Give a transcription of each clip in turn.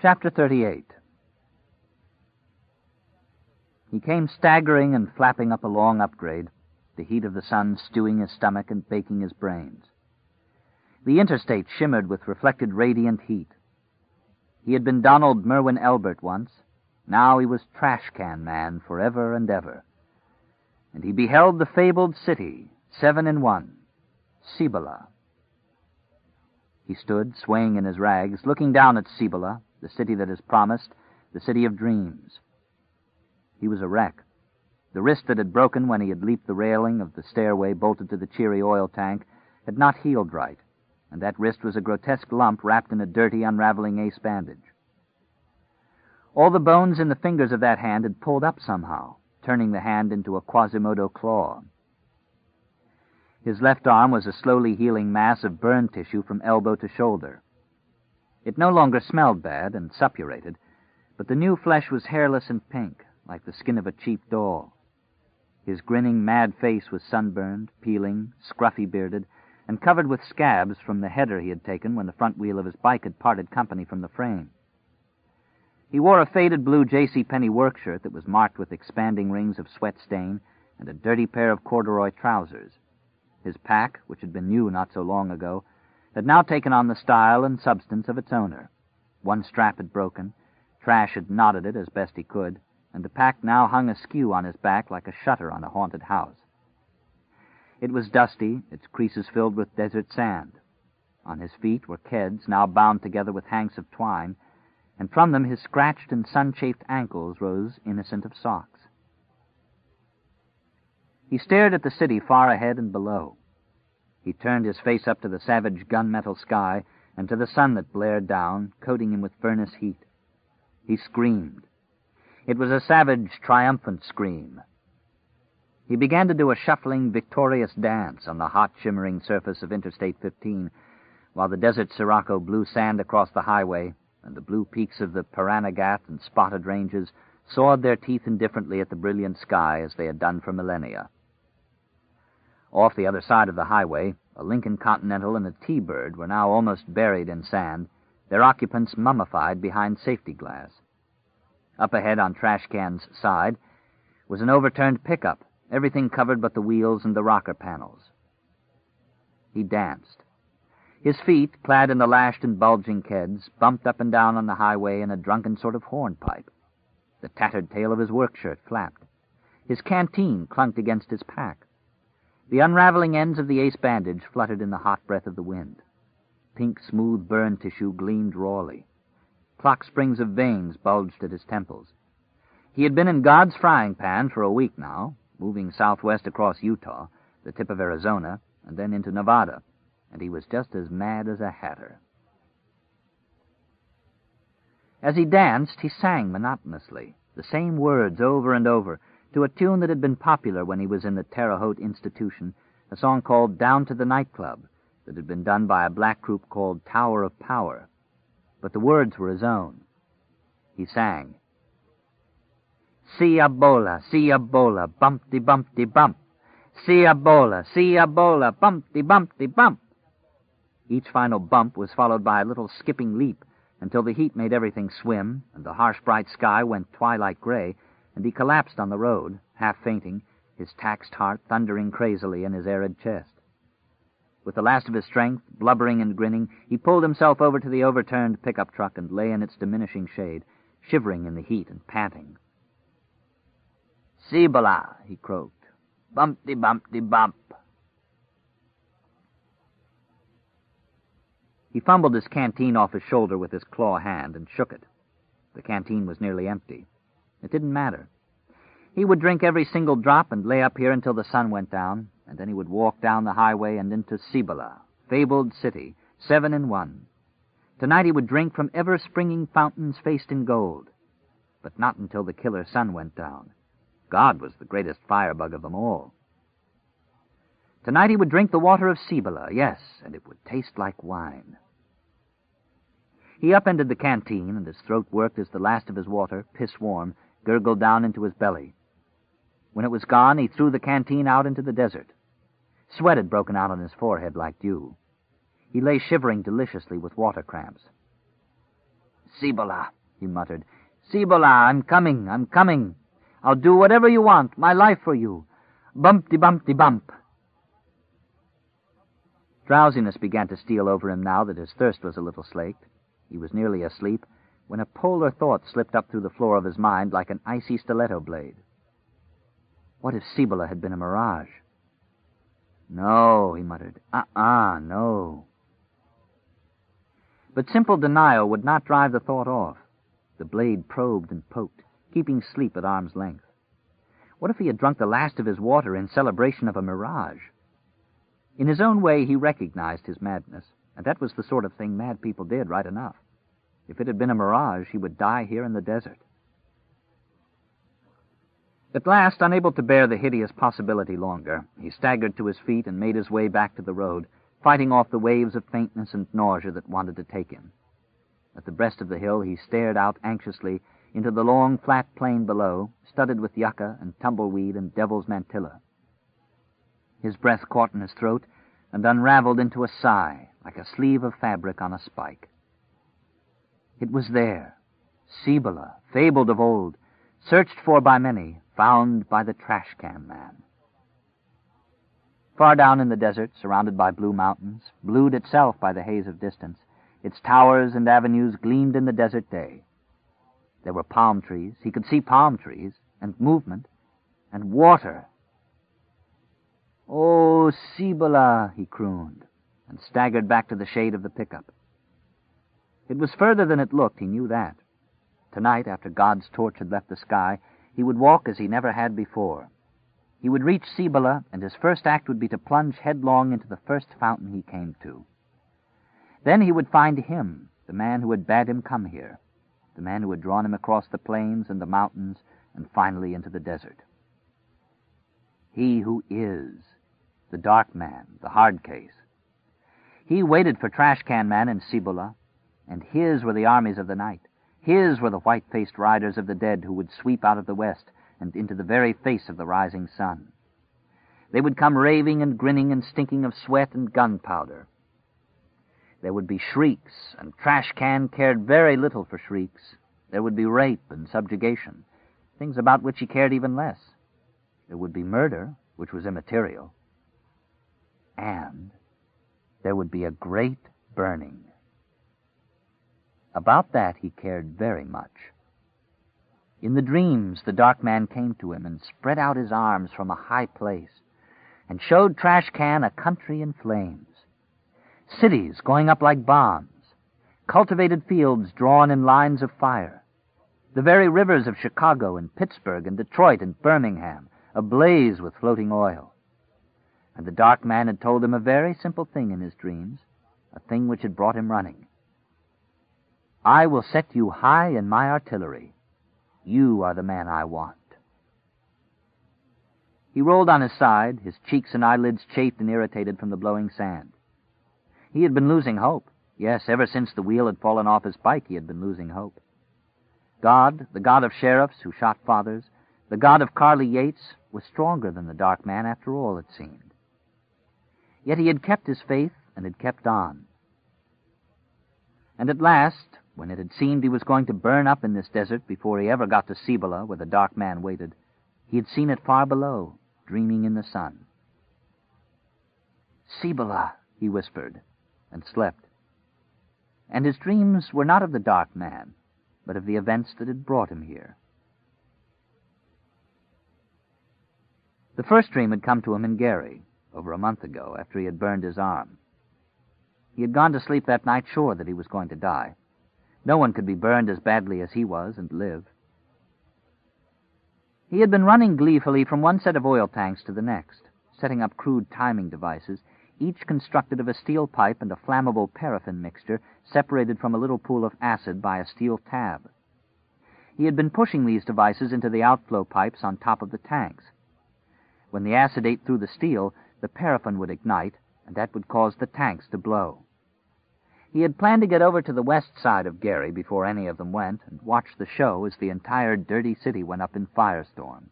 Chapter 38. He came staggering and flapping up a long upgrade, the heat of the sun stewing his stomach and baking his brains. The interstate shimmered with reflected radiant heat. He had been Donald Merwin Elbert once. Now he was Trash Can Man forever and ever. And he beheld the fabled city, 7 in 1, Cibola. He stood, swaying in his rags, looking down at Cibola, the city that is promised, the city of dreams. He was a wreck. The wrist that had broken when he had leaped the railing of the stairway bolted to the cheery oil tank had not healed right, and that wrist was a grotesque lump wrapped in a dirty, unraveling ace bandage. All the bones in the fingers of that hand had pulled up somehow, turning the hand into a Quasimodo claw. His left arm was a slowly healing mass of burn tissue from elbow to shoulder. It no longer smelled bad and suppurated, but the new flesh was hairless and pink, like the skin of a cheap doll. His grinning, mad face was sunburned, peeling, scruffy-bearded, and covered with scabs from the header he had taken when the front wheel of his bike had parted company from the frame. He wore a faded blue J.C. Penney work shirt that was marked with expanding rings of sweat stain and a dirty pair of corduroy trousers. His pack, which had been new not so long ago, had now taken on the style and substance of its owner. One strap had broken, Trash had knotted it as best he could, and the pack now hung askew on his back like a shutter on a haunted house. It was dusty, its creases filled with desert sand. On his feet were keds, now bound together with hanks of twine, and from them his scratched and sun-chafed ankles rose innocent of socks. He stared at the city far ahead and below. He turned his face up to the savage gunmetal sky and to the sun that blared down, coating him with furnace heat. He screamed. It was a savage, triumphant scream. He began to do a shuffling, victorious dance on the hot, shimmering surface of Interstate 15, while the desert sirocco blew sand across the highway, and the blue peaks of the Paranagat and Spotted Ranges sawed their teeth indifferently at the brilliant sky as they had done for millennia. Off the other side of the highway, a Lincoln Continental and a T-Bird were now almost buried in sand, their occupants mummified behind safety glass. Up ahead on Trash Can's side was an overturned pickup, everything covered but the wheels and the rocker panels. He danced. His feet, clad in the lashed and bulging keds, bumped up and down on the highway in a drunken sort of hornpipe. The tattered tail of his work shirt flapped. His canteen clunked against his pack. The unraveling ends of the ace bandage fluttered in the hot breath of the wind. Pink, smooth burn tissue gleamed rawly. Clock springs of veins bulged at his temples. He had been in God's frying pan for a week now, moving southwest across Utah, the tip of Arizona, and then into Nevada, and he was just as mad as a hatter. As he danced, he sang monotonously, the same words over and over, to a tune that had been popular when he was in the Terre Haute Institution, a song called Down to the Nightclub, that had been done by a black group called Tower of Power. But the words were his own. He sang, "Cibola, Cibola, bumpty-bumpty-bump. Cibola, bumpty-bumpty-bump." Each final bump was followed by a little skipping leap until the heat made everything swim, and the harsh bright sky went twilight gray, and he collapsed on the road, half fainting, his taxed heart thundering crazily in his arid chest. With the last of his strength, blubbering and grinning, he pulled himself over to the overturned pickup truck and lay in its diminishing shade, shivering in the heat and panting. "Cibola," he croaked. "Bumpty-bumpty-bump." He fumbled his canteen off his shoulder with his claw hand and shook it. The canteen was nearly empty. It didn't matter. He would drink every single drop and lay up here until the sun went down, and then he would walk down the highway and into Cibola, fabled city, 7 in 1. Tonight he would drink from ever-springing fountains faced in gold, but not until the killer sun went down. God was the greatest firebug of them all. Tonight he would drink the water of Cibola, yes, and it would taste like wine. He upended the canteen, and his throat worked as the last of his water, piss-warm, gurgled down into his belly. When it was gone, he threw the canteen out into the desert. Sweat had broken out on his forehead like dew. He lay shivering deliciously with water cramps. Cibola, he muttered. Cibola, I'm coming. I'll do whatever you want, my life for you. Bump-de-bump-de-bump. Drowsiness began to steal over him now that his thirst was a little slaked. He was nearly asleep when a polar thought slipped up through the floor of his mind like an icy stiletto blade. What if Cibola had been a mirage? No, he muttered. No. But simple denial would not drive the thought off. The blade probed and poked, keeping sleep at arm's length. What if he had drunk the last of his water in celebration of a mirage? In his own way, he recognized his madness, and that was the sort of thing mad people did, right enough. If it had been a mirage, he would die here in the desert. At last, unable to bear the hideous possibility longer, he staggered to his feet and made his way back to the road, fighting off the waves of faintness and nausea that wanted to take him. At the breast of the hill, he stared out anxiously into the long, flat plain below, studded with yucca and tumbleweed and devil's mantilla. His breath caught in his throat and unraveled into a sigh, like a sleeve of fabric on a spike. It was there, Cibola, fabled of old, searched for by many, found by the trash-can man. Far down in the desert, surrounded by blue mountains, blued itself by the haze of distance, its towers and avenues gleamed in the desert day. There were palm trees. He could see palm trees, and movement, and water. "Oh, Cibola," he crooned, and staggered back to the shade of the pickup. It was further than it looked, he knew that. Tonight, after God's torch had left the sky, he would walk as he never had before. He would reach Cibola, and his first act would be to plunge headlong into the first fountain he came to. Then he would find him, the man who had bade him come here, the man who had drawn him across the plains and the mountains and finally into the desert. He who is, the dark man, the hard case. He waited for Trash Can Man in Cibola, and his were the armies of the night. His were the white-faced riders of the dead who would sweep out of the west and into the very face of the rising sun. They would come raving and grinning and stinking of sweat and gunpowder. There would be shrieks, and Trash Can cared very little for shrieks. There would be rape and subjugation, things about which he cared even less. There would be murder, which was immaterial. And there would be a great burning. About that he cared very much. In the dreams, the dark man came to him and spread out his arms from a high place and showed Trash Can a country in flames, cities going up like bombs, cultivated fields drawn in lines of fire, the very rivers of Chicago and Pittsburgh and Detroit and Birmingham ablaze with floating oil. And the dark man had told him a very simple thing in his dreams, a thing which had brought him running. "I will set you high in my artillery. You are the man I want." He rolled on his side, his cheeks and eyelids chafed and irritated from the blowing sand. He had been losing hope. Yes, ever since the wheel had fallen off his bike, he had been losing hope. God, the God of sheriffs who shot fathers, the God of Carly Yates, was stronger than the dark man after all, it seemed. Yet he had kept his faith and had kept on. And at last, when it had seemed he was going to burn up in this desert before he ever got to Cibola, where the dark man waited, he had seen it far below, dreaming in the sun. "Cibola," he whispered, and slept. And his dreams were not of the dark man, but of the events that had brought him here. The first dream had come to him in Gary, over a month ago, after he had burned his arm. He had gone to sleep that night sure that he was going to die. No one could be burned as badly as he was and live. He had been running gleefully from one set of oil tanks to the next, setting up crude timing devices, each constructed of a steel pipe and a flammable paraffin mixture separated from a little pool of acid by a steel tab. He had been pushing these devices into the outflow pipes on top of the tanks. When the acid ate through the steel, the paraffin would ignite, and that would cause the tanks to blow. He had planned to get over to the west side of Gary before any of them went and watch the show as the entire dirty city went up in firestorm.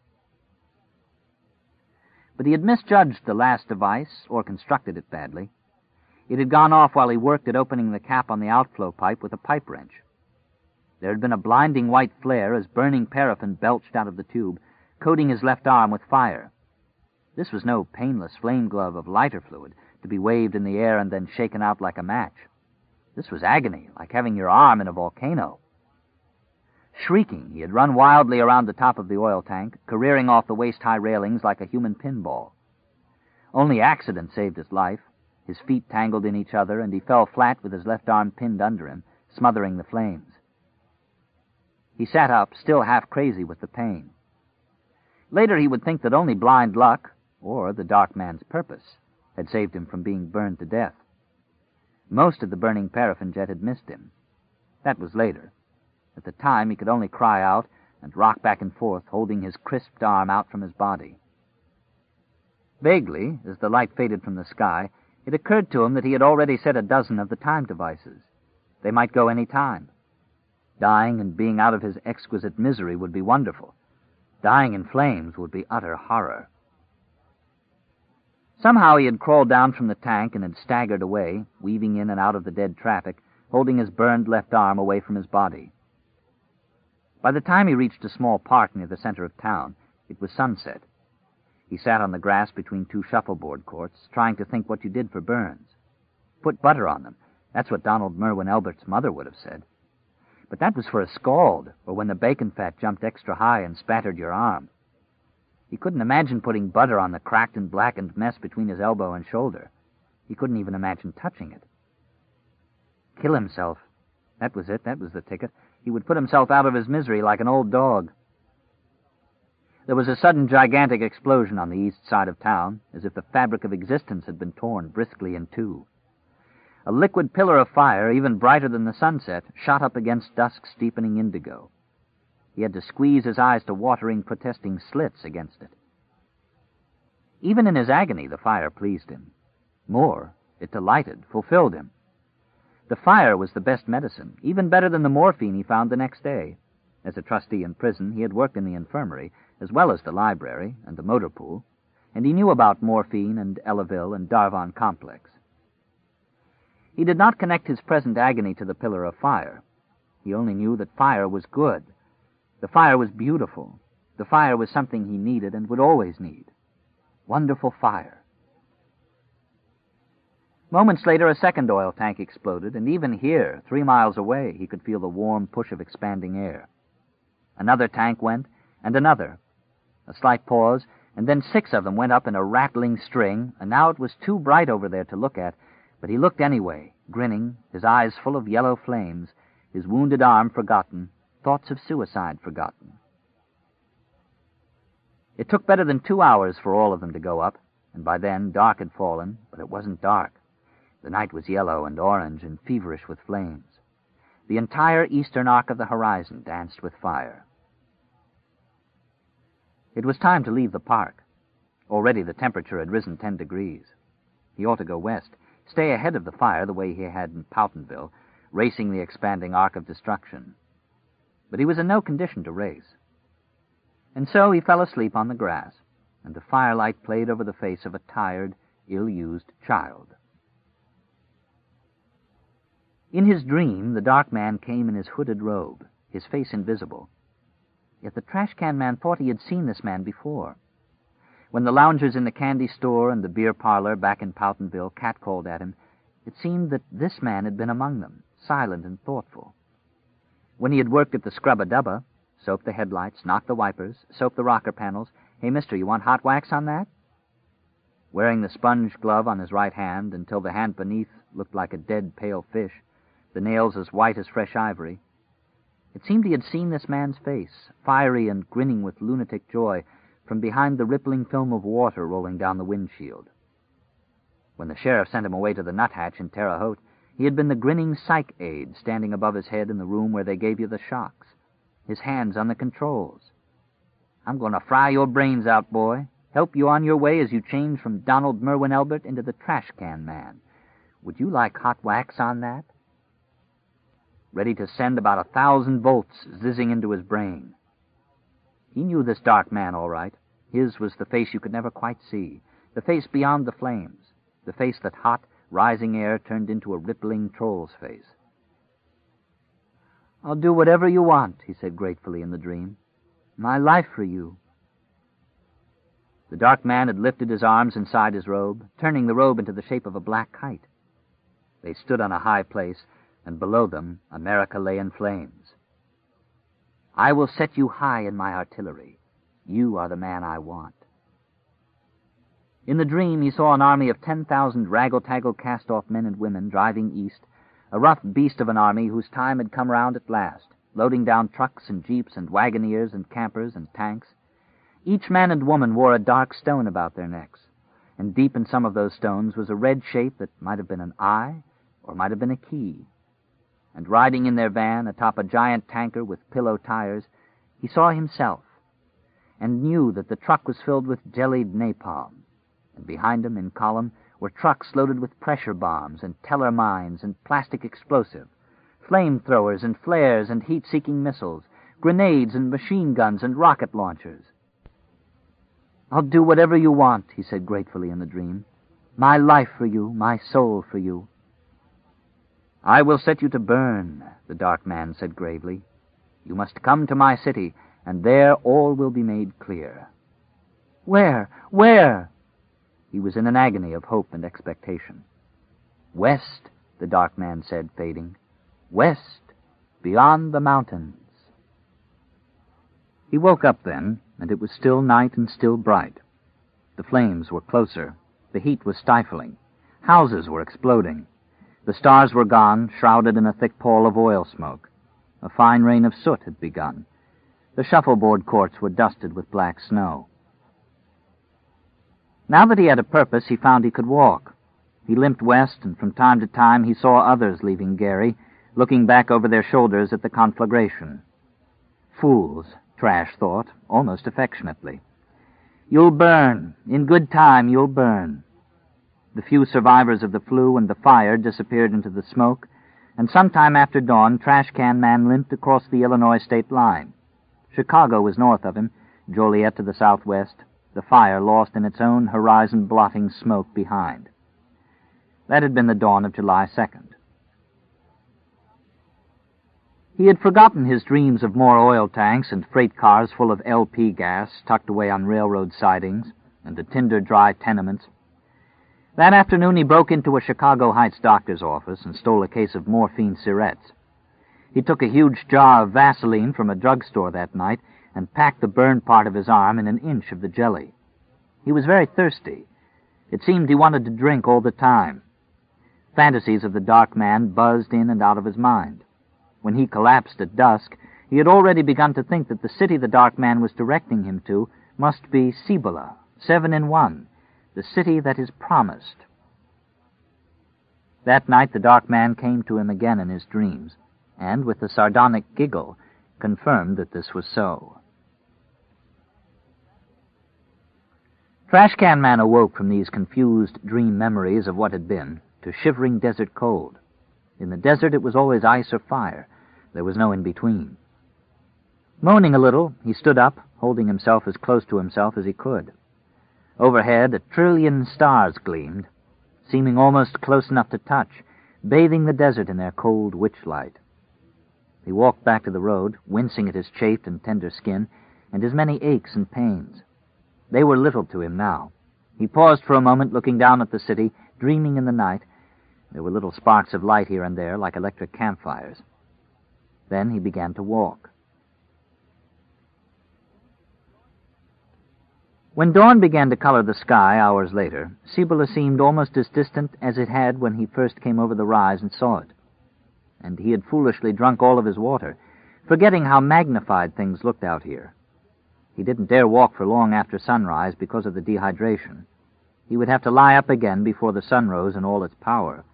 But he had misjudged the last device, or constructed it badly. It had gone off while he worked at opening the cap on the outflow pipe with a pipe wrench. There had been a blinding white flare as burning paraffin belched out of the tube, coating his left arm with fire. This was no painless flame glove of lighter fluid, to be waved in the air and then shaken out like a match. This was agony, like having your arm in a volcano. Shrieking, he had run wildly around the top of the oil tank, careering off the waist-high railings like a human pinball. Only accident saved his life. His feet tangled in each other, and he fell flat with his left arm pinned under him, smothering the flames. He sat up, still half crazy with the pain. Later he would think that only blind luck, or the dark man's purpose, had saved him from being burned to death. Most of the burning paraffin jet had missed him. That was later. At the time, he could only cry out and rock back and forth, holding his crisped arm out from his body. Vaguely, as the light faded from the sky, it occurred to him that he had already set a dozen of the time devices. They might go any time. Dying and being out of his exquisite misery would be wonderful. Dying in flames would be utter horror. Somehow he had crawled down from the tank and had staggered away, weaving in and out of the dead traffic, holding his burned left arm away from his body. By the time he reached a small park near the center of town, it was sunset. He sat on the grass between two shuffleboard courts, trying to think what you did for burns. Put butter on them. That's what Donald Merwin Elbert's mother would have said. But that was for a scald, or when the bacon fat jumped extra high and spattered your arm. He couldn't imagine putting butter on the cracked and blackened mess between his elbow and shoulder. He couldn't even imagine touching it. Kill himself. That was it. That was the ticket. He would put himself out of his misery like an old dog. There was a sudden gigantic explosion on the east side of town, as if the fabric of existence had been torn briskly in two. A liquid pillar of fire, even brighter than the sunset, shot up against dusk's deepening indigo. He had to squeeze his eyes to watering, protesting slits against it. Even in his agony, the fire pleased him. More, it delighted, fulfilled him. The fire was the best medicine, even better than the morphine he found the next day. As a trustee in prison, he had worked in the infirmary, as well as the library and the motor pool, and he knew about morphine and Elavil and Darvon Complex. He did not connect his present agony to the pillar of fire. He only knew that fire was good. The fire was beautiful. The fire was something he needed and would always need. Wonderful fire. Moments later, a second oil tank exploded, and even here, 3 miles away, he could feel the warm push of expanding air. Another tank went, and another. A slight pause, and then 6 of them went up in a rattling string, and now it was too bright over there to look at, but he looked anyway, grinning, his eyes full of yellow flames, his wounded arm forgotten, thoughts of suicide forgotten. It took better than 2 hours for all of them to go up, and by then dark had fallen, but it wasn't dark. The night was yellow and orange and feverish with flames. The entire eastern arc of the horizon danced with fire. It was time to leave the park. Already the temperature had risen 10 degrees. He ought to go west, stay ahead of the fire the way he had in Powtonville, racing the expanding arc of destruction. But he was in no condition to race. And so he fell asleep on the grass, and the firelight played over the face of a tired, ill-used child. In his dream, the dark man came in his hooded robe, his face invisible. Yet the trash-can man thought he had seen this man before. When the loungers in the candy store and the beer parlor back in Powtonville catcalled at him, it seemed that this man had been among them, silent and thoughtful. When he had worked at the Scrub-a-Dubba, soaped the headlights, knocked the wipers, soaped the rocker panels, "Hey, mister, you want hot wax on that?" Wearing the sponge glove on his right hand until the hand beneath looked like a dead, pale fish, the nails as white as fresh ivory, it seemed he had seen this man's face, fiery and grinning with lunatic joy, from behind the rippling film of water rolling down the windshield. When the sheriff sent him away to the nuthatch in Terre Haute, he had been the grinning psych aide standing above his head in the room where they gave you the shocks, his hands on the controls. "I'm going to fry your brains out, boy. Help you on your way as you change from Donald Merwin Elbert into the trash can man. Would you like hot wax on that?" Ready to send about 1,000 volts zizzing into his brain. He knew this dark man all right. His was the face you could never quite see, the face beyond the flames, the face that hot, rising air turned into a rippling troll's face. "I'll do whatever you want," he said gratefully in the dream. "My life for you." The dark man had lifted his arms inside his robe, turning the robe into the shape of a black kite. They stood on a high place, and below them America lay in flames. "I will set you high in my artillery. You are the man I want." In the dream he saw an army of 10,000 raggle-taggle cast-off men and women driving east, a rough beast of an army whose time had come round at last, loading down trucks and jeeps and wagoneers and campers and tanks. Each man and woman wore a dark stone about their necks, and deep in some of those stones was a red shape that might have been an eye or might have been a key. And riding in their van atop a giant tanker with pillow tires, he saw himself, and knew that the truck was filled with jellied napalm, and behind him, in column, were trucks loaded with pressure bombs and teller mines and plastic explosive, flamethrowers and flares and heat-seeking missiles, grenades and machine guns and rocket launchers. "I'll do whatever you want," he said gratefully in the dream. "My life for you, my soul for you." "I will set you to burn," the dark man said gravely. "You must come to my city, and there all will be made clear." "Where? Where?" He was in an agony of hope and expectation. "West," the dark man said, fading. "West, beyond the mountains." He woke up then, and it was still night and still bright. The flames were closer. The heat was stifling. Houses were exploding. The stars were gone, shrouded in a thick pall of oil smoke. A fine rain of soot had begun. The shuffleboard courts were dusted with black snow. Now that he had a purpose, he found he could walk. He limped west, and from time to time he saw others leaving Gary, looking back over their shoulders at the conflagration. Fools, Trash thought, almost affectionately. "You'll burn. In good time, you'll burn." The few survivors of the flu and the fire disappeared into the smoke, and sometime after dawn, Trash Can Man limped across the Illinois state line. Chicago was north of him, Joliet to the southwest, the fire lost in its own horizon-blotting smoke behind. That had been the dawn of July 2nd. He had forgotten his dreams of more oil tanks and freight cars full of LP gas tucked away on railroad sidings and the tinder-dry tenements. That afternoon he broke into a Chicago Heights doctor's office and stole a case of morphine syrettes. He took a huge jar of Vaseline from a drugstore that night and packed the burned part of his arm in an inch of the jelly. He was very thirsty. It seemed he wanted to drink all the time. Fantasies of the dark man buzzed in and out of his mind. When he collapsed at dusk, he had already begun to think that the city the dark man was directing him to must be Cibola, 7-in-1, the city that is promised. That night the dark man came to him again in his dreams, and with a sardonic giggle confirmed that this was so. Trash Can Man awoke from these confused dream memories of what had been to shivering desert cold. In the desert it was always ice or fire. There was no in-between. Moaning a little, he stood up, holding himself as close to himself as he could. Overhead, 1,000,000,000,000 stars gleamed, seeming almost close enough to touch, bathing the desert in their cold witch-light. He walked back to the road, wincing at his chafed and tender skin, and his many aches and pains. They were little to him now. He paused for a moment, looking down at the city, dreaming in the night. There were little sparks of light here and there, like electric campfires. Then he began to walk. When dawn began to color the sky hours later, Cibola seemed almost as distant as it had when he first came over the rise and saw it. And he had foolishly drunk all of his water, forgetting how magnified things looked out here. He didn't dare walk for long after sunrise because of the dehydration. He would have to lie up again before the sun rose in all its power.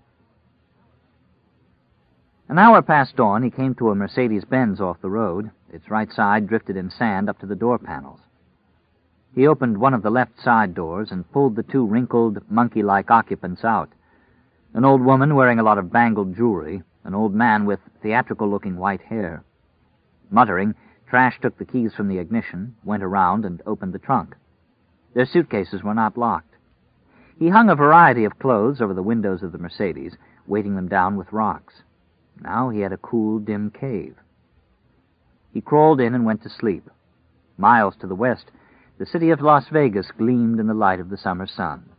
An hour past dawn, he came to a Mercedes-Benz off the road. Its right side drifted in sand up to the door panels. He opened one of the left side doors and pulled the two wrinkled, monkey-like occupants out. An old woman wearing a lot of bangled jewelry, an old man with theatrical-looking white hair. Muttering, Trash took the keys from the ignition, went around, and opened the trunk. Their suitcases were not locked. He hung a variety of clothes over the windows of the Mercedes, weighting them down with rocks. Now he had a cool, dim cave. He crawled in and went to sleep. Miles to the west, the city of Las Vegas gleamed in the light of the summer sun.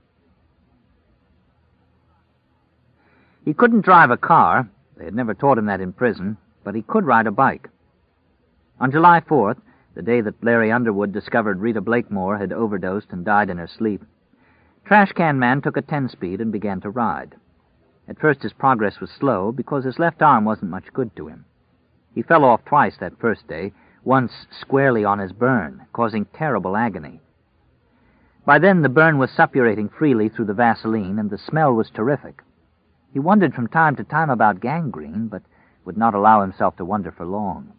He couldn't drive a car. They had never taught him that in prison, but he could ride a bike. On July 4th, the day that Larry Underwood discovered Rita Blakemore had overdosed and died in her sleep, Trash Can Man took a 10-speed and began to ride. At first his progress was slow because his left arm wasn't much good to him. He fell off twice that first day, once squarely on his burn, causing terrible agony. By then the burn was suppurating freely through the Vaseline, and the smell was terrific. He wondered from time to time about gangrene, but would not allow himself to wonder for long.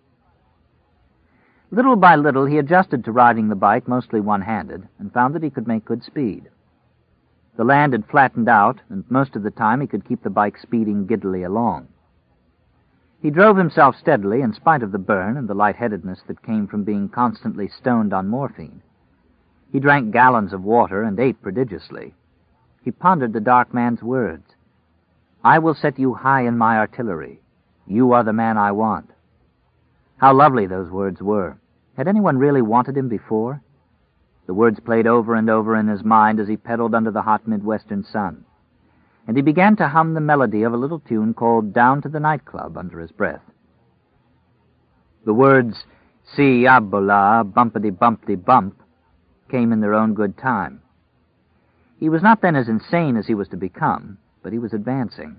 Little by little he adjusted to riding the bike mostly one-handed, and found that he could make good speed. The land had flattened out, and most of the time he could keep the bike speeding giddily along. He drove himself steadily in spite of the burn and the lightheadedness that came from being constantly stoned on morphine. He drank gallons of water and ate prodigiously. He pondered the dark man's words. "I will set you high in my artillery. You are the man I want." How lovely those words were. Had anyone really wanted him before? The words played over and over in his mind as he pedaled under the hot Midwestern sun, and he began to hum the melody of a little tune called "Down to the Nightclub" under his breath. The words, "Si abola, bumpity-bumpty-bump," came in their own good time. He was not then as insane as he was to become, but he was advancing.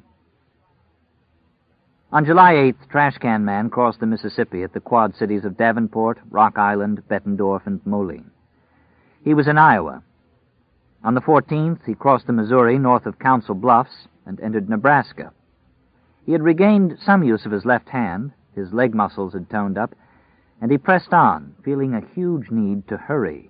On July 8th, Trash Can Man crossed the Mississippi at the Quad Cities of Davenport, Rock Island, Bettendorf, and Moline. He was in Iowa. On the 14th, he crossed the Missouri north of Council Bluffs and entered Nebraska. He had regained some use of his left hand, his leg muscles had toned up, and he pressed on, feeling a huge need to hurry.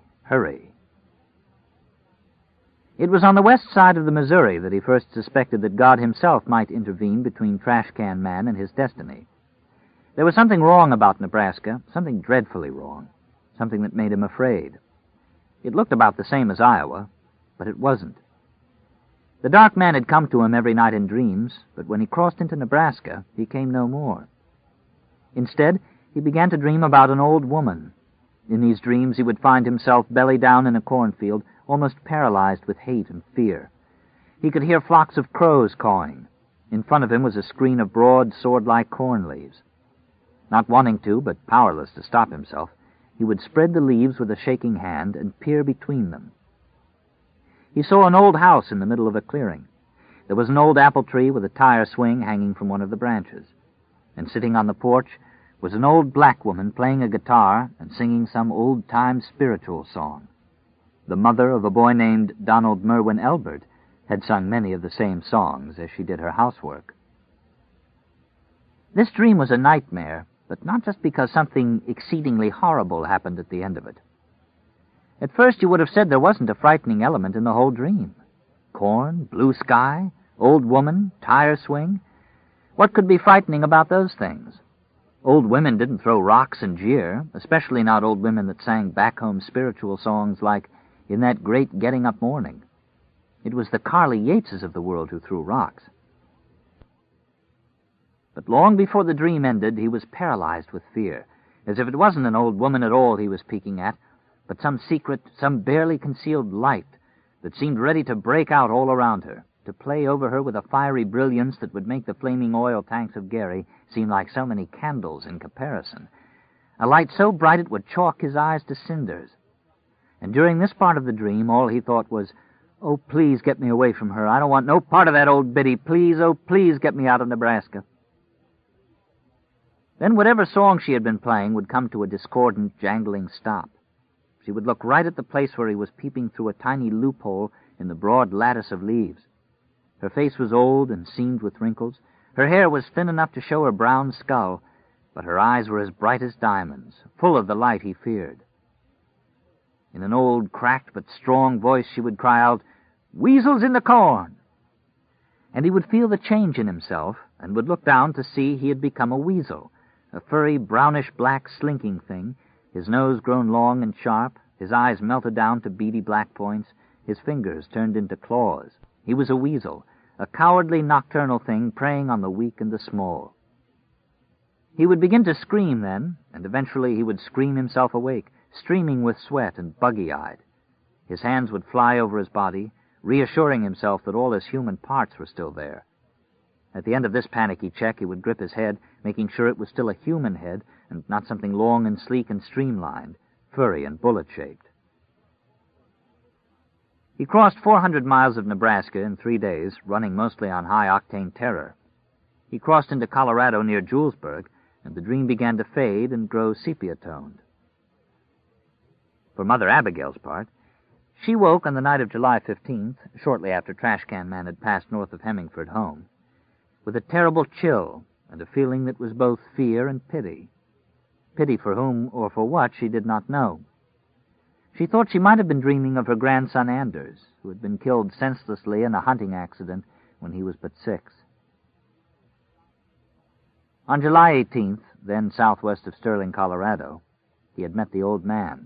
It was on the west side of the Missouri that he first suspected that God himself might intervene between Trash Can Man and his destiny. There was something wrong about Nebraska, something dreadfully wrong, something that made him afraid. It looked about the same as Iowa, but it wasn't. The dark man had come to him every night in dreams, but when he crossed into Nebraska, he came no more. Instead, he began to dream about an old woman. In these dreams, he would find himself belly down in a cornfield, almost paralyzed with hate and fear. He could hear flocks of crows cawing. In front of him was a screen of broad, sword-like corn leaves. Not wanting to, but powerless to stop himself, he would spread the leaves with a shaking hand and peer between them. He saw an old house in the middle of a clearing. There was an old apple tree with a tire swing hanging from one of the branches, and sitting on the porch was an old black woman playing a guitar and singing some old-time spiritual song. The mother of a boy named Donald Merwin Elbert had sung many of the same songs as she did her housework. This dream was a nightmare, but not just because something exceedingly horrible happened at the end of it. At first you would have said there wasn't a frightening element in the whole dream. Corn, blue sky, old woman, tire swing. What could be frightening about those things? Old women didn't throw rocks and jeer, especially not old women that sang back-home spiritual songs like "In That Great Getting-Up Morning." It was the Carly Yateses of the world who threw rocks. But long before the dream ended, he was paralyzed with fear, as if it wasn't an old woman at all he was peeking at, but some secret, some barely concealed light that seemed ready to break out all around her, to play over her with a fiery brilliance that would make the flaming oil tanks of Gary seem like so many candles in comparison, a light so bright it would chalk his eyes to cinders. And during this part of the dream, all he thought was, "Oh, please get me away from her. I don't want no part of that old biddy. Please, oh, please get me out of Nebraska." Then whatever song she had been playing would come to a discordant, jangling stop. She would look right at the place where he was peeping through a tiny loophole in the broad lattice of leaves. Her face was old and seamed with wrinkles. Her hair was thin enough to show her brown skull, but her eyes were as bright as diamonds, full of the light he feared. In an old, cracked but strong voice, she would cry out, "Weasels in the corn!" And he would feel the change in himself, and would look down to see he had become a weasel, a furry, brownish-black slinking thing, his nose grown long and sharp, his eyes melted down to beady black points, his fingers turned into claws. He was a weasel, a cowardly nocturnal thing preying on the weak and the small. He would begin to scream then, and eventually he would scream himself awake, streaming with sweat and buggy-eyed. His hands would fly over his body, reassuring himself that all his human parts were still there. At the end of this panicky check, he would grip his head, making sure it was still a human head and not something long and sleek and streamlined, furry and bullet-shaped. He crossed 400 miles of Nebraska in 3 days, running mostly on high-octane terror. He crossed into Colorado near Julesburg, and the dream began to fade and grow sepia-toned. For Mother Abigail's part, she woke on the night of July 15th, shortly after Trash Can Man had passed north of Hemingford home, with a terrible chill and a feeling that was both fear and pity. Pity for whom or for what she did not know. She thought she might have been dreaming of her grandson Anders, who had been killed senselessly in a hunting accident when he was but 6. On July 18th, then southwest of Sterling, Colorado, he had met the old man.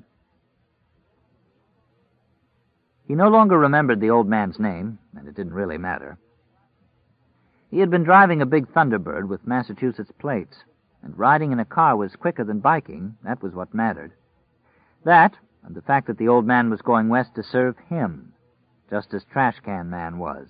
He no longer remembered the old man's name, and it didn't really matter. He had been driving a big Thunderbird with Massachusetts plates, and riding in a car was quicker than biking. That was what mattered. That, and the fact that the old man was going west to serve him, just as Trash Can Man was.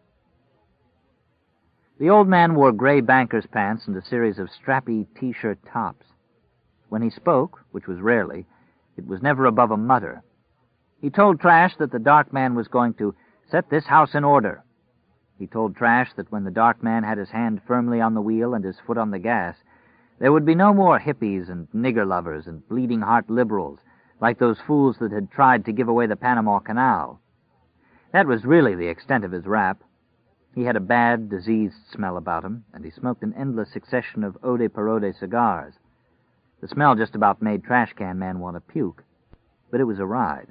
The old man wore gray banker's pants and a series of strappy T-shirt tops. When he spoke, which was rarely, it was never above a mutter. He told Trash that the dark man was going to set this house in order. He told Trash that when the dark man had his hand firmly on the wheel and his foot on the gas, there would be no more hippies and nigger lovers and bleeding-heart liberals, like those fools that had tried to give away the Panama Canal. That was really the extent of his rap. He had a bad, diseased smell about him, and he smoked an endless succession of Eau de Parode cigars. The smell just about made Trash Can Man want to puke, but it was a ride.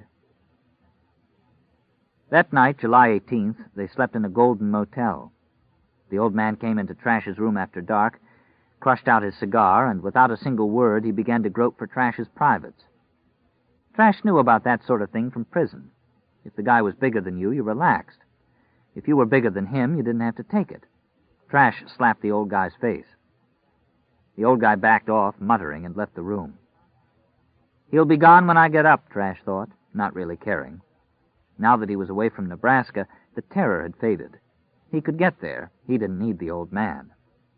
That night, July 18th, they slept in a Golden motel. The old man came into Trash's room after dark, crushed out his cigar, and without a single word he began to grope for Trash's privates. Trash knew about that sort of thing from prison. If the guy was bigger than you relaxed. If you were bigger than him, you didn't have to take it. Trash slapped the old guy's face. The old guy backed off, muttering, and left the room. He'll be gone when I get up, Trash thought, not really caring. Now that he was away from Nebraska, the terror had faded. He could get there. He didn't need the old man.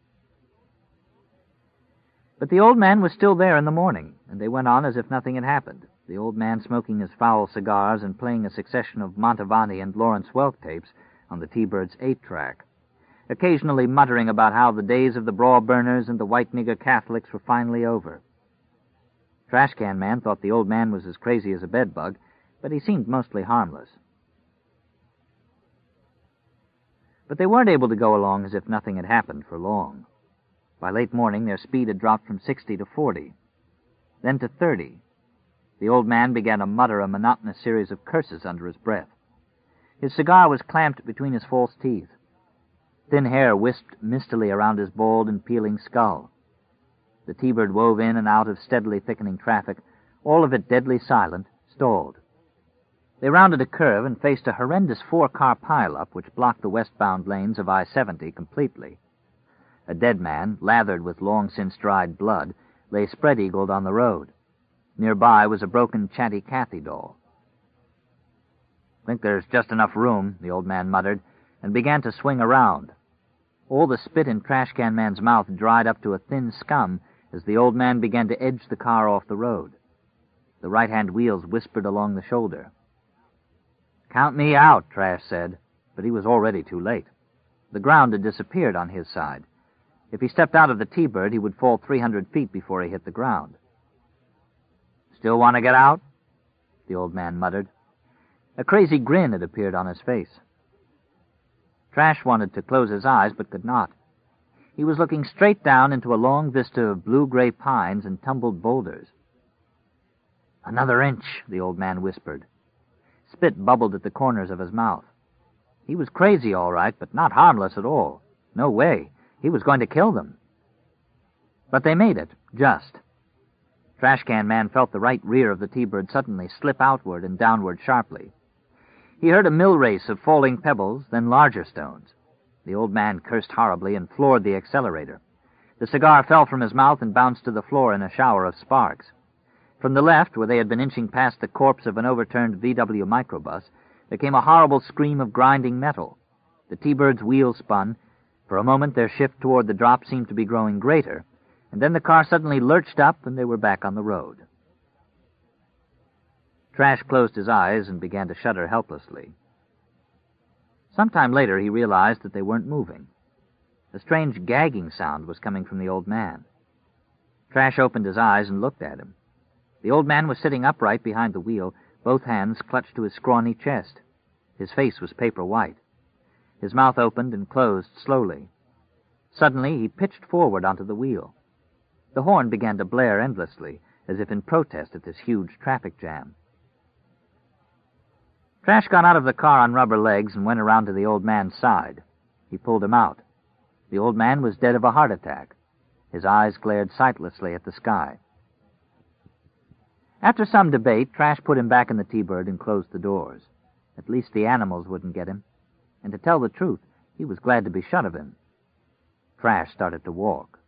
But the old man was still there in the morning, and they went on as if nothing had happened, the old man smoking his foul cigars and playing a succession of Mantovani and Lawrence Welk tapes on the T-Bird's 8-track, occasionally muttering about how the days of the braw burners and the white nigger Catholics were finally over. Trash Can Man thought the old man was as crazy as a bedbug, but he seemed mostly harmless. But they weren't able to go along as if nothing had happened for long. By late morning, their speed had dropped from 60 to 40, then to 30. The old man began to mutter a monotonous series of curses under his breath. His cigar was clamped between his false teeth. Thin hair wisped mistily around his bald and peeling skull. The T-Bird wove in and out of steadily thickening traffic, all of it deadly silent, stalled. They rounded a curve and faced a horrendous 4-car pileup which blocked the westbound lanes of I-70 completely. A dead man, lathered with long-since-dried blood, lay spread-eagled on the road. Nearby was a broken Chatty Cathy doll. "Think there's just enough room," the old man muttered, and began to swing around. All the spit in Trash Can Man's mouth dried up to a thin scum as the old man began to edge the car off the road. The right-hand wheels whispered along the shoulder. "Count me out," Trash said, but he was already too late. The ground had disappeared on his side. If he stepped out of the T-Bird, he would fall 300 feet before he hit the ground. "Still want to get out?" the old man muttered. A crazy grin had appeared on his face. Trash wanted to close his eyes, but could not. He was looking straight down into a long vista of blue-gray pines and tumbled boulders. "Another inch," the old man whispered. Spit bubbled at the corners of his mouth. He was crazy, all right, but not harmless at all. No way. He was going to kill them. But they made it, just. Trash Can Man felt the right rear of the T-Bird suddenly slip outward and downward sharply. He heard a mill race of falling pebbles, then larger stones. The old man cursed horribly and floored the accelerator. The cigar fell from his mouth and bounced to the floor in a shower of sparks. From the left, where they had been inching past the corpse of an overturned VW microbus, there came a horrible scream of grinding metal. The T-Bird's wheel spun. For a moment, their shift toward the drop seemed to be growing greater, and then the car suddenly lurched up and they were back on the road. Trash closed his eyes and began to shudder helplessly. Sometime later, he realized that they weren't moving. A strange gagging sound was coming from the old man. Trash opened his eyes and looked at him. The old man was sitting upright behind the wheel, both hands clutched to his scrawny chest. His face was paper white. His mouth opened and closed slowly. Suddenly, he pitched forward onto the wheel. The horn began to blare endlessly, as if in protest at this huge traffic jam. Trash got out of the car on rubber legs and went around to the old man's side. He pulled him out. The old man was dead of a heart attack. His eyes glared sightlessly at the sky. After some debate, Trash put him back in the T-Bird and closed the doors. At least the animals wouldn't get him. And to tell the truth, he was glad to be shut of him. Trash started to walk.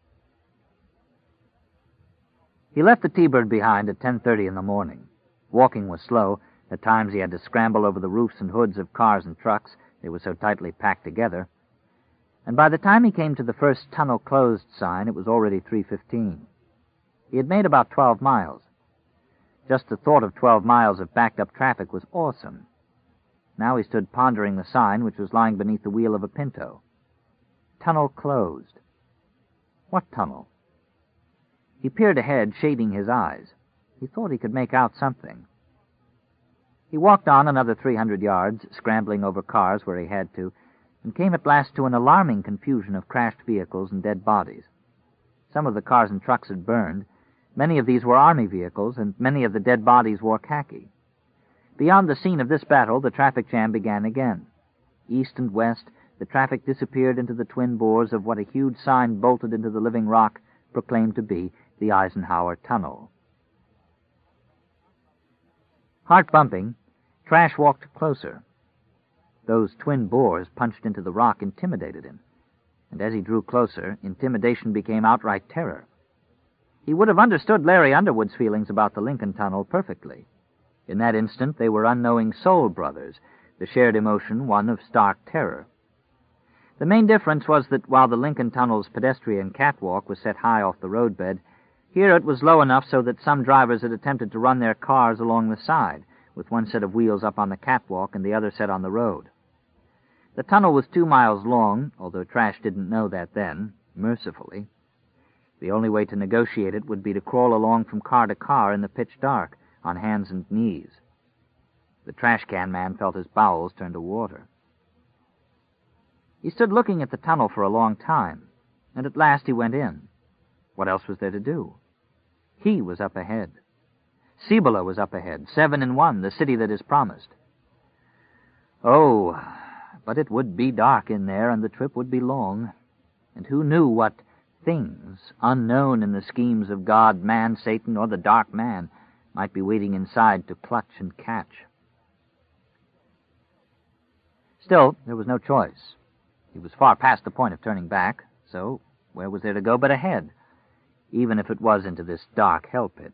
He left the T-Bird behind at 10:30 in the morning. Walking was slow. At times he had to scramble over the roofs and hoods of cars and trucks. They were so tightly packed together. And by the time he came to the first tunnel closed sign, it was already 3:15. He had made about 12 miles. Just the thought of 12 miles of backed-up traffic was awesome. Now he stood pondering the sign, which was lying beneath the wheel of a Pinto. Tunnel closed. What tunnel? He peered ahead, shading his eyes. He thought he could make out something. He walked on another 300 yards, scrambling over cars where he had to, and came at last to an alarming confusion of crashed vehicles and dead bodies. Some of the cars and trucks had burned. Many of these were army vehicles, and many of the dead bodies wore khaki. Beyond the scene of this battle, the traffic jam began again. East and west, the traffic disappeared into the twin bores of what a huge sign bolted into the living rock proclaimed to be the Eisenhower Tunnel. Heart bumping, Trash walked closer. Those twin bores punched into the rock intimidated him, and as he drew closer, intimidation became outright terror. He would have understood Larry Underwood's feelings about the Lincoln Tunnel perfectly. In that instant, they were unknowing soul brothers, the shared emotion one of stark terror. The main difference was that while the Lincoln Tunnel's pedestrian catwalk was set high off the roadbed, here it was low enough so that some drivers had attempted to run their cars along the side, with one set of wheels up on the catwalk and the other set on the road. The tunnel was 2 miles long, although Trash didn't know that then, mercifully. The only way to negotiate it would be to crawl along from car to car in the pitch dark, on hands and knees. The trash can man felt his bowels turn to water. He stood looking at the tunnel for a long time, and at last he went in. What else was there to do? He was up ahead. Cibola was up ahead, 7-1, the city that is promised. Oh, but it would be dark in there, and the trip would be long. And who knew what things, unknown in the schemes of God, man, Satan, or the dark man, might be waiting inside to clutch and catch. Still, there was no choice. He was far past the point of turning back, so where was there to go but ahead, even if it was into this dark hell pit?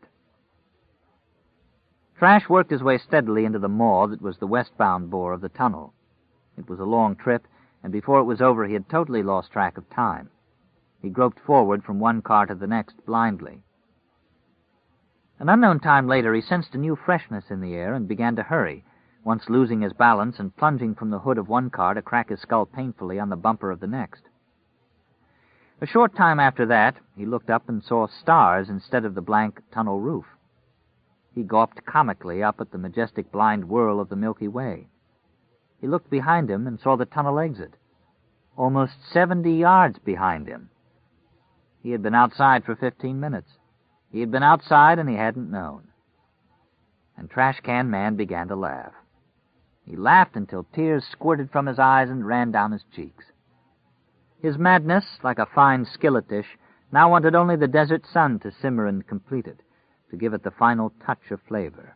Trash worked his way steadily into the maw that was the westbound bore of the tunnel. It was a long trip, and before it was over he had totally lost track of time. He groped forward from one car to the next blindly. An unknown time later, he sensed a new freshness in the air and began to hurry, once losing his balance and plunging from the hood of one car to crack his skull painfully on the bumper of the next. A short time after that, he looked up and saw stars instead of the blank tunnel roof. He gawped comically up at the majestic blind whirl of the Milky Way. He looked behind him and saw the tunnel exit, almost 70 yards behind him. He had been outside for 15 minutes. He had been outside and he hadn't known. And Trash Can Man began to laugh. He laughed until tears squirted from his eyes and ran down his cheeks. His madness, like a fine skillet dish, now wanted only the desert sun to simmer and complete it, to give it the final touch of flavor.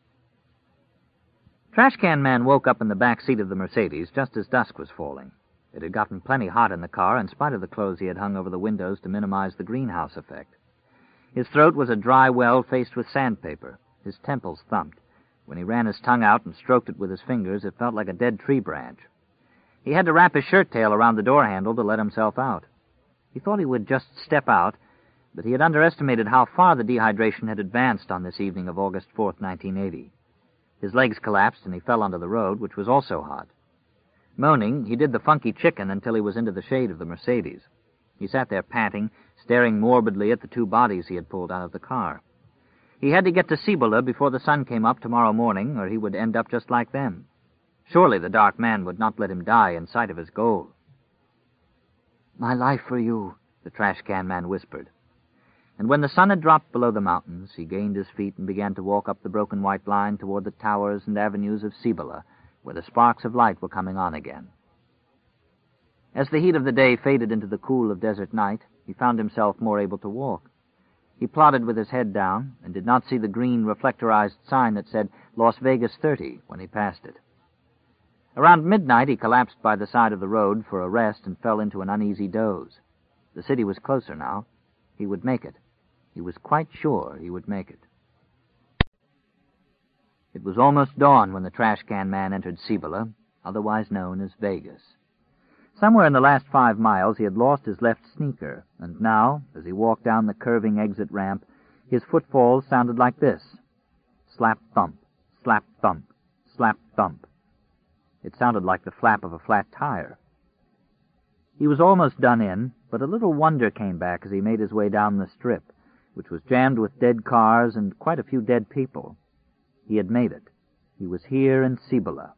Trash Can Man woke up in the back seat of the Mercedes just as dusk was falling. It had gotten plenty hot in the car, in spite of the clothes he had hung over the windows to minimize the greenhouse effect. His throat was a dry well faced with sandpaper. His temples thumped. When he ran his tongue out and stroked it with his fingers, it felt like a dead tree branch. He had to wrap his shirt tail around the door handle to let himself out. He thought he would just step out, but he had underestimated how far the dehydration had advanced on this evening of August 4th, 1980. His legs collapsed and he fell onto the road, which was also hot. Moaning, he did the funky chicken until he was into the shade of the Mercedes. He sat there panting, staring morbidly at the two bodies he had pulled out of the car. He had to get to Cibola before the sun came up tomorrow morning, or he would end up just like them. Surely the dark man would not let him die in sight of his goal. "My life for you," the trash can man whispered. And when the sun had dropped below the mountains, he gained his feet and began to walk up the broken white line toward the towers and avenues of Cibola, where the sparks of light were coming on again. As the heat of the day faded into the cool of desert night, he found himself more able to walk. He plodded with his head down and did not see the green reflectorized sign that said Las Vegas 30 when he passed it. Around midnight, he collapsed by the side of the road for a rest and fell into an uneasy doze. The city was closer now. He would make it. He was quite sure he would make it. It was almost dawn when the trash can man entered Cibola, otherwise known as Vegas. Somewhere in the last 5 miles he had lost his left sneaker, and now, as he walked down the curving exit ramp, his footfalls sounded like this: slap-thump, slap-thump, slap-thump. It sounded like the flap of a flat tire. He was almost done in, but a little wonder came back as he made his way down the strip, which was jammed with dead cars and quite a few dead people. He had made it. He was here in Cibola.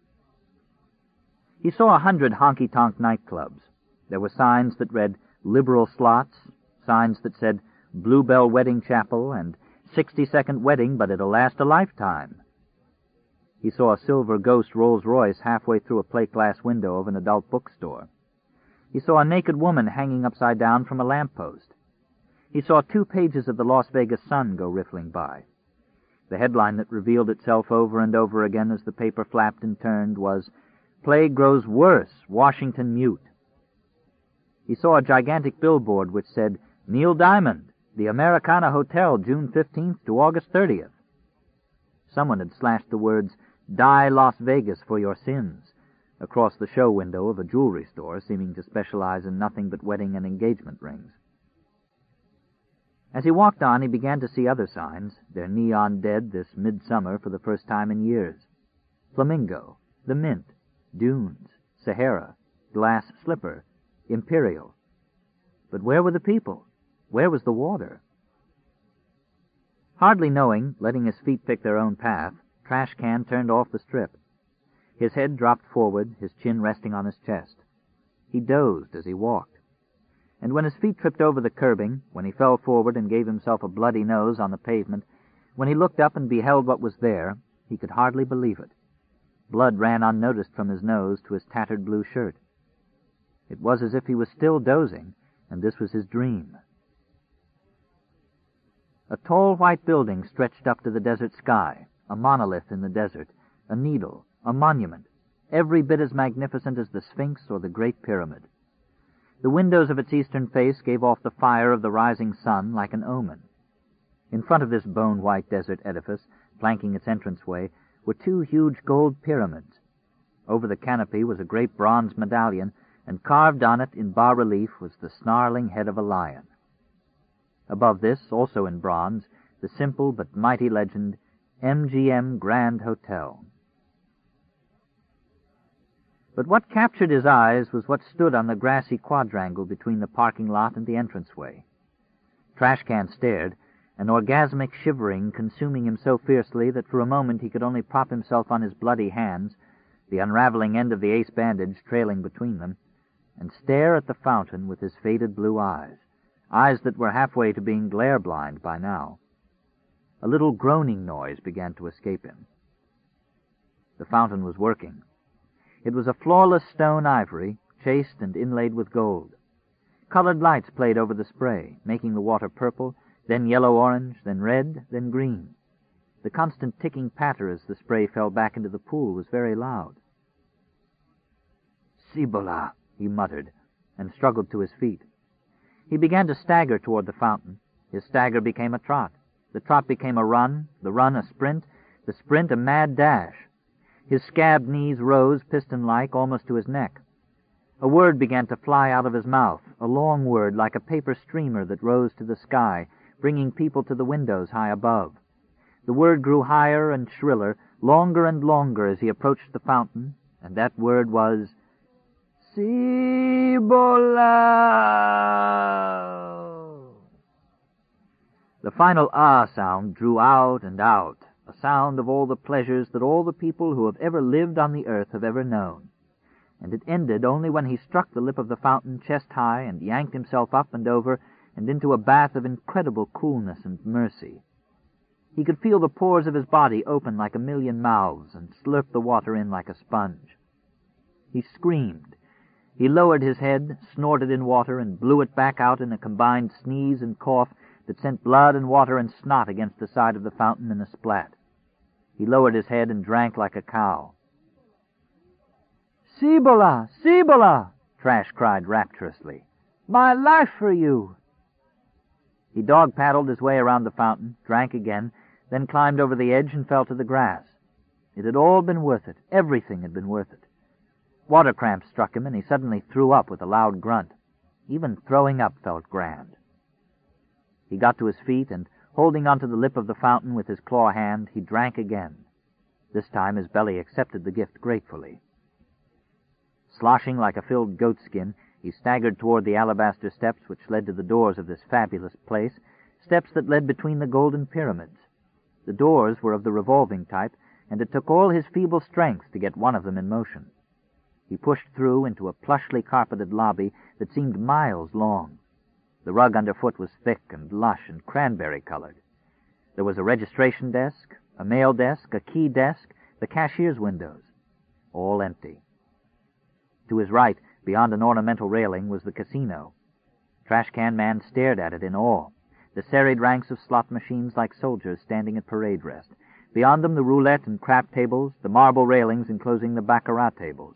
He saw 100 honky-tonk nightclubs. There were signs that read Liberal Slots, signs that said Bluebell Wedding Chapel, and 60-second wedding, but it'll last a lifetime. He saw a silver ghost Rolls-Royce halfway through a plate-glass window of an adult bookstore. He saw a naked woman hanging upside down from a lamppost. He saw 2 pages of the Las Vegas Sun go riffling by. The headline that revealed itself over and over again as the paper flapped and turned was, "Plague Grows Worse, Washington Mute." He saw a gigantic billboard which said, "Neil Diamond, the Americana Hotel, June 15th to August 30th. Someone had slashed the words, "Die Las Vegas for your sins," across the show window of a jewelry store seeming to specialize in nothing but wedding and engagement rings. As he walked on, he began to see other signs, their neon dead this midsummer for the first time in years. Flamingo, the Mint, Dunes, Sahara, Glass Slipper, Imperial. But where were the people? Where was the water? Hardly knowing, letting his feet pick their own path, Trash Can turned off the strip. His head dropped forward, his chin resting on his chest. He dozed as he walked. And when his feet tripped over the curbing, when he fell forward and gave himself a bloody nose on the pavement, when he looked up and beheld what was there, he could hardly believe it. Blood ran unnoticed from his nose to his tattered blue shirt. It was as if he was still dozing, and this was his dream. A tall white building stretched up to the desert sky, a monolith in the desert, a needle, a monument, every bit as magnificent as the Sphinx or the Great Pyramid. The windows of its eastern face gave off the fire of the rising sun like an omen. In front of this bone-white desert edifice, flanking its entranceway, were 2 huge gold pyramids. Over the canopy was a great bronze medallion, and carved on it in bas-relief was the snarling head of a lion. Above this, also in bronze, the simple but mighty legend, MGM Grand Hotel. But what captured his eyes was what stood on the grassy quadrangle between the parking lot and the entranceway. Trash Can stared, an orgasmic shivering consuming him so fiercely that for a moment he could only prop himself on his bloody hands, the unraveling end of the ace bandage trailing between them, and stare at the fountain with his faded blue eyes, eyes that were halfway to being glare-blind by now. A little groaning noise began to escape him. The fountain was working. It was a flawless stone ivory, chased and inlaid with gold. Colored lights played over the spray, making the water purple, then yellow-orange, then red, then green. The constant ticking patter as the spray fell back into the pool was very loud. "Cibola," he muttered, and struggled to his feet. He began to stagger toward the fountain. His stagger became a trot. The trot became a run, the run a sprint, the sprint a mad dash. His scabbed knees rose, piston-like, almost to his neck. A word began to fly out of his mouth, a long word like a paper streamer that rose to the sky, bringing people to the windows high above. The word grew higher and shriller, longer and longer as he approached the fountain, and that word was, Cibola! The final ah sound drew out and out, a sound of all the pleasures that all the people who have ever lived on the earth have ever known. And it ended only when he struck the lip of the fountain chest high and yanked himself up and over and into a bath of incredible coolness and mercy. He could feel the pores of his body open like a million mouths and slurp the water in like a sponge. He screamed. He lowered his head, snorted in water, and blew it back out in a combined sneeze and cough that sent blood and water and snot against the side of the fountain in a splat. He lowered his head and drank like a cow. "Cibola! Cibola!" Trash cried rapturously. "My life for you!" He dog-paddled his way around the fountain, drank again, then climbed over the edge and fell to the grass. It had all been worth it. Everything had been worth it. Water cramps struck him, and he suddenly threw up with a loud grunt. Even throwing up felt grand. He got to his feet, and, holding onto the lip of the fountain with his claw hand, he drank again. This time his belly accepted the gift gratefully. Sloshing like a filled goatskin, he staggered toward the alabaster steps which led to the doors of this fabulous place, steps that led between the golden pyramids. The doors were of the revolving type, and it took all his feeble strength to get one of them in motion. He pushed through into a plushly carpeted lobby that seemed miles long. The rug underfoot was thick and lush and cranberry-colored. There was a registration desk, a mail desk, a key desk, the cashier's windows, all empty. To his right, beyond an ornamental railing, was the casino. Trash Can Man stared at it in awe. The serried ranks of slot machines like soldiers standing at parade rest. Beyond them, the roulette and crap tables, the marble railings enclosing the baccarat tables.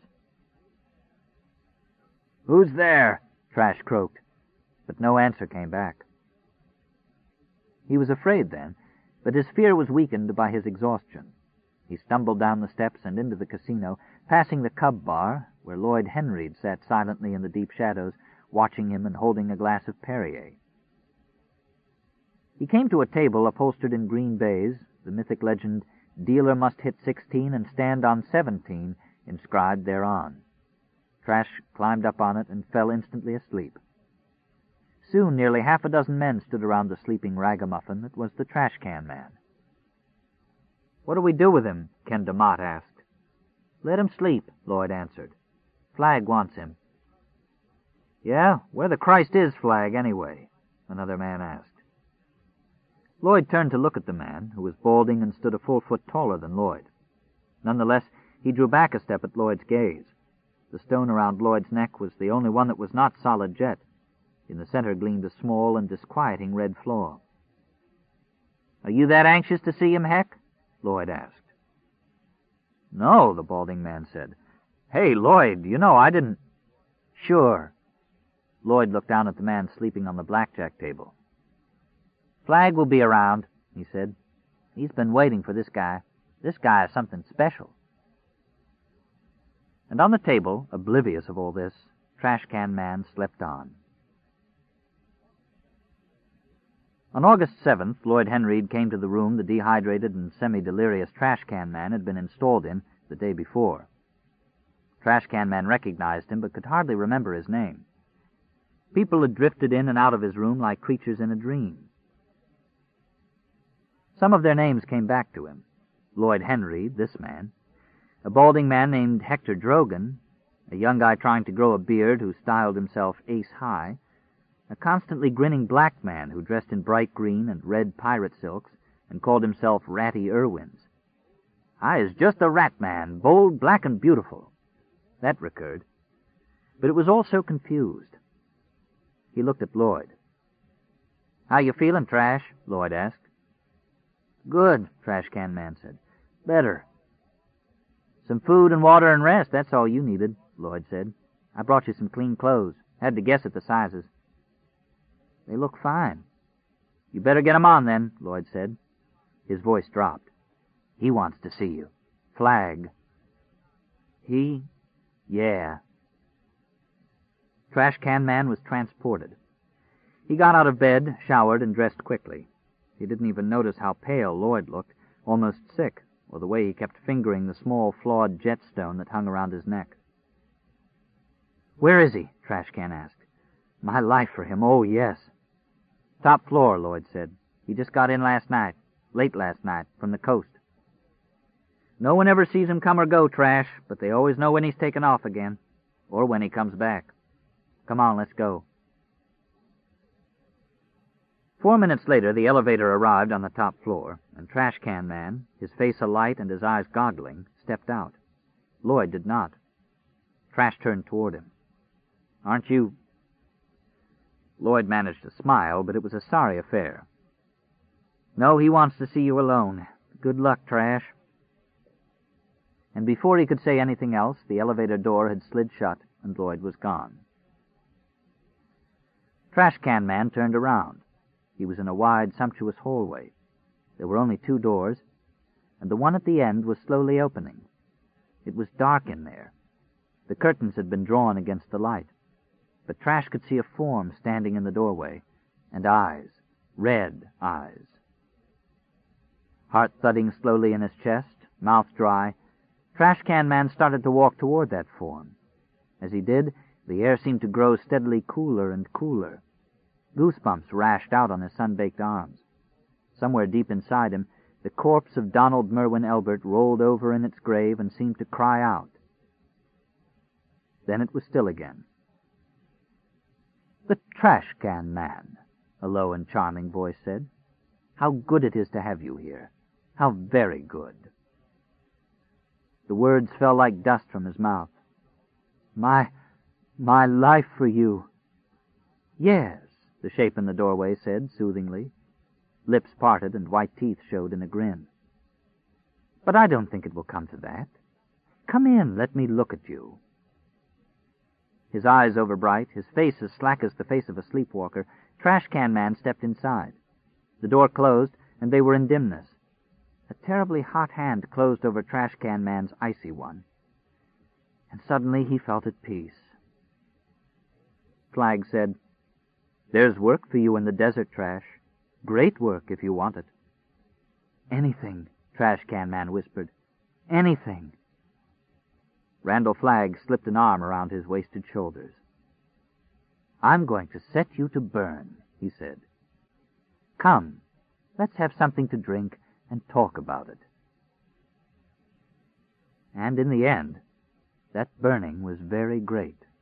"Who's there?" Trash croaked, but no answer came back. He was afraid then, but his fear was weakened by his exhaustion. He stumbled down the steps and into the casino, passing the Cub Bar, where Lloyd Henreid sat silently in the deep shadows, watching him and holding a glass of Perrier. He came to a table upholstered in green baize, the mythic legend, "Dealer must hit 16 and stand on 17, inscribed thereon. Trash climbed up on it and fell instantly asleep. Soon nearly half a dozen men stood around the sleeping ragamuffin that was the Trash Can Man. "What do we do with him?" Ken DeMott asked. "Let him sleep," Lloyd answered. "Flag wants him." "Yeah? Where the Christ is Flag, anyway?" another man asked. Lloyd turned to look at the man, who was balding and stood a full foot taller than Lloyd. Nonetheless, he drew back a step at Lloyd's gaze. The stone around Lloyd's neck was the only one that was not solid jet. In the center gleamed a small and disquieting red flaw. "Are you that anxious to see him, Heck?" Lloyd asked. "No," the balding man said. "Hey, Lloyd, you know I didn't—" "Sure." Lloyd looked down at the man sleeping on the blackjack table. "Flag will be around," he said. "He's been waiting for this guy. This guy is something special." And on the table, oblivious of all this, Trash Can Man slept on. On August 7th, Lloyd Henreid came to the room the dehydrated and semi-delirious Trash Can Man had been installed in the day before. Trash Can Man recognized him, but could hardly remember his name. People had drifted in and out of his room like creatures in a dream. Some of their names came back to him. Lloyd Henreid, this man. A balding man named Hector Drogan. A young guy trying to grow a beard who styled himself Ace High. A constantly grinning black man who dressed in bright green and red pirate silks and called himself Ratty Irwins. "I is just a rat man, bold, black, and beautiful." That recurred. But it was all so confused. He looked at Lloyd. "How you feeling, Trash?" Lloyd asked. "Good," Trash Can Man said. "Better." "Some food and water and rest, that's all you needed," Lloyd said. I brought you some clean clothes. Had to guess at the sizes. They look fine. You better get 'em on, then, Lloyd said. His voice dropped. He wants to see you. Flag. He? Yeah. Trash Can Man was transported. He got out of bed, showered, and dressed quickly. He didn't even notice how pale Lloyd looked, almost sick, or the way he kept fingering the small, flawed jetstone that hung around his neck. "Where is he?" Trash Can asked. "My life for him, oh, yes." "Top floor," Lloyd said. "He just got in late last night, from the coast. No one ever sees him come or go, Trash, but they always know when he's taken off again, or when he comes back. Come on, let's go." 4 minutes later, the elevator arrived on the top floor, and Trash Can Man, his face alight and his eyes goggling, stepped out. Lloyd did not. Trash turned toward him. "Aren't you—" Lloyd managed to smile, but it was a sorry affair. "No, he wants to see you alone. Good luck, Trash." And before he could say anything else, the elevator door had slid shut, and Lloyd was gone. Trash Can Man turned around. He was in a wide, sumptuous hallway. There were only 2 doors, and the one at the end was slowly opening. It was dark in there. The curtains had been drawn against the light, but Trash could see a form standing in the doorway, and eyes, red eyes. Heart thudding slowly in his chest, mouth dry, Trash Can Man started to walk toward that form. As he did, the air seemed to grow steadily cooler and cooler. Goosebumps rashed out on his sun-baked arms. Somewhere deep inside him, the corpse of Donald Merwin Elbert rolled over in its grave and seemed to cry out. Then it was still again. "The Trash Can Man," a low and charming voice said. "How good it is to have you here. How very good." The words fell like dust from his mouth. My life for you." "Yes," the shape in the doorway said soothingly. Lips parted and white teeth showed in a grin. "But I don't think it will come to that. Come in, let me look at you." His eyes overbright, his face as slack as the face of a sleepwalker, Trash Can Man stepped inside. The door closed, and they were in dimness. A terribly hot hand closed over Trash Can Man's icy one. And suddenly he felt at peace. Flag said, "There's work for you in the desert, Trash. Great work, if you want it." "Anything," Trash Can Man whispered. "Anything." Randall Flagg slipped an arm around his wasted shoulders. "I'm going to set you to burn," he said. "Come, let's have something to drink and talk about it." And in the end, that burning was very great.